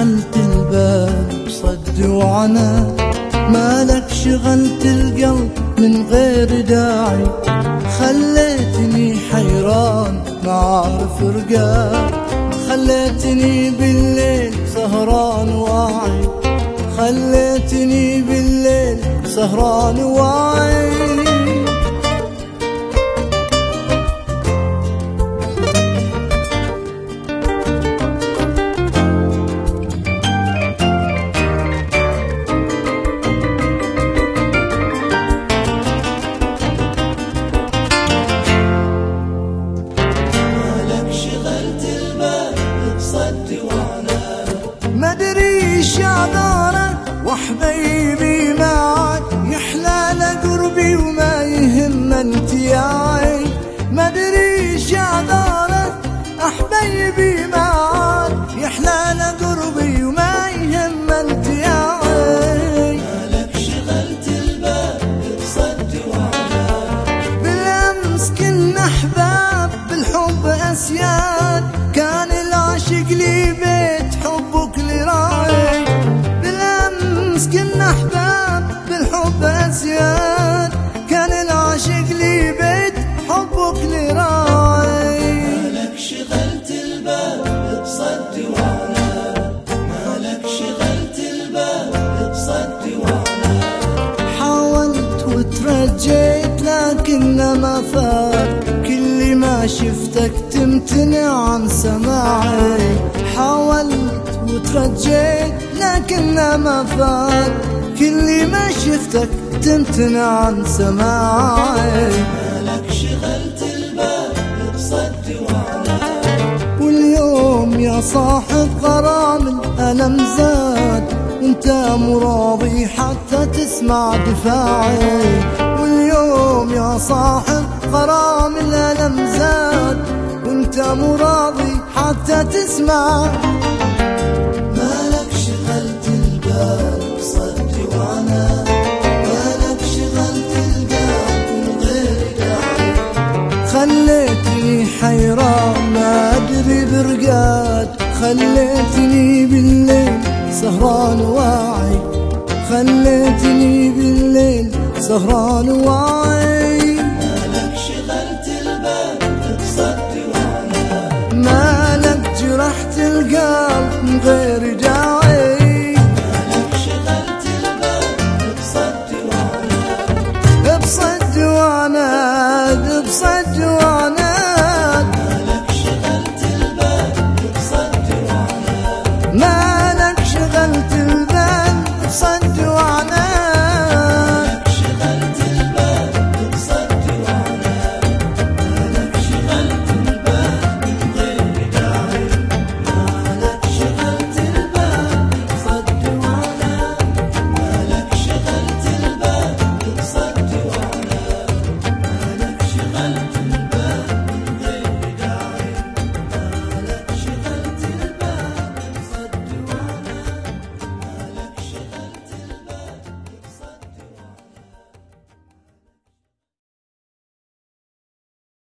شغلت البال بصد وعنى، مالك شغلت القلب من غير داعي، خليتني حيران ما عارف رقاد، خليتني بالليل سهران واعي، خليتني بالليل سهران واعي. مدري شعذارك وحبيبي معك، يحلى قربي وما يهم انتياعي، مدري شعذارك احبيبي معك، يحلى قربي وما يهم انتياعي. مالك شغلت الباب بصد وعناد، بالامس كنا احباب بالحب اسياد، كان العاشق لي بيت حبك لراعي، بالامس كنا احباب بالحب اسياد، كان العاشق لي بيت حبك لراعي. مالك شغلت الباب بصد وعناد، مالك شغلت الباب بصد وعناد. حاولت وترجيت لكن ما فات، كل ما شفتك تمتنع عن سماعي، حاولت وترجيت لكن ما فات، كل ما شفتك تمتنع عن سماعي. مالك شغلت الباب بصد وعناد، واليوم يا صاحب غرام الألم زاد، وانت مراضي حتى تسمع دفاعي، واليوم يا صاحب غرام الألم زاد، وانت مراضي حتى تسمع. مالك شغلت الباب بصد وعناد، مالك شغلت الباب من غير داعي، خليتني حيران ما أدري برقاد، خليتني بالليل سهران واعي، خليتني بالليل سهران واعي. مالك شغلت الباب بصد وعناد، مالك جرحت القلب من غير